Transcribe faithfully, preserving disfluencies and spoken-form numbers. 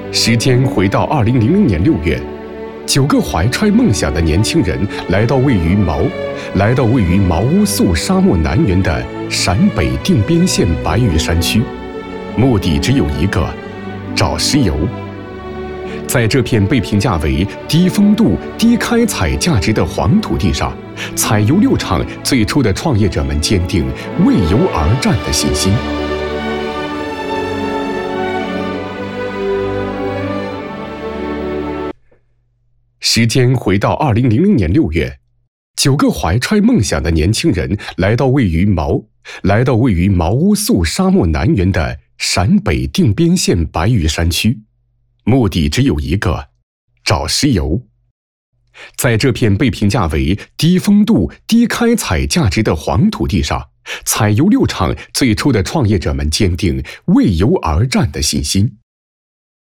时间回到二零零零年六月，九个怀揣梦想的年轻人来到位于毛，来到位于毛乌素沙漠南缘的陕北定边县白玉山区，目的只有一个：找石油。在这片被评价为低风度、低开采价值的黄土地上，采油六厂最初的创业者们坚定为油而战的信心。时间回到二零零零年六月，九个怀揣梦想的年轻人来到位于毛，来到位于毛乌素沙漠南缘的陕北定边县白玉山区，目的只有一个：找石油。在这片被评价为低风度、低开采价值的黄土地上，采油六厂最初的创业者们坚定为油而战的信心。